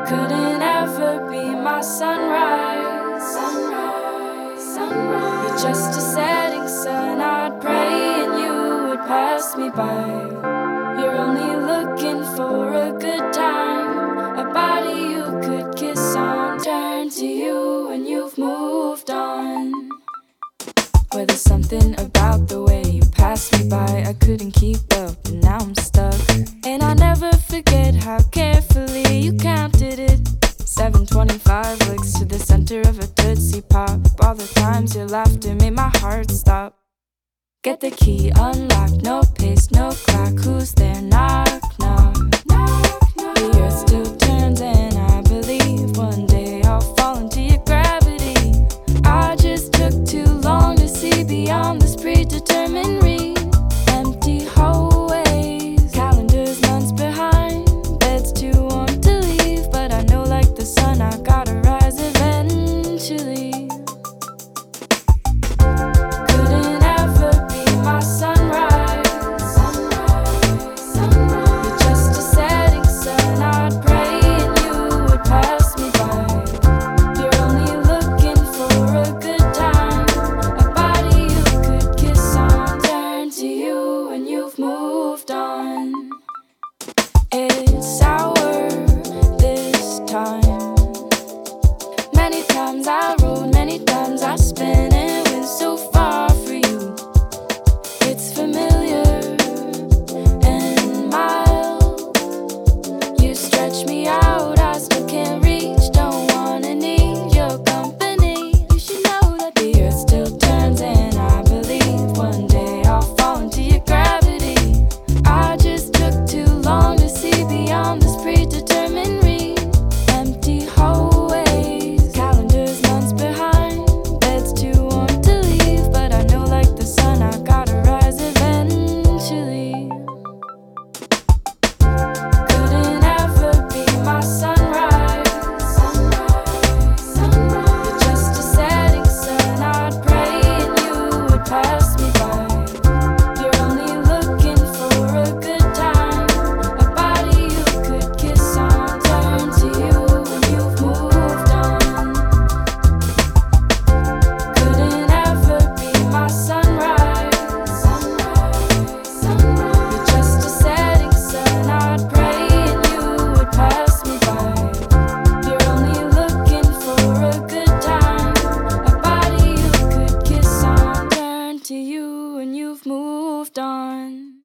couldn't ever be my sunrise. Sunrise. You're just a setting sun. I'd pray and you would pass me by. You're only looking for a good time, a body you could kiss on. Turn to you when you've moved on. Well, there's something about the way you passed me by. I couldn't keep up, and now I'm stuck. And I never forget how carefully you counted it. 725 licks to the center of a Tootsie Pop. All the times your laughter made my heart stop. Get the key, unlock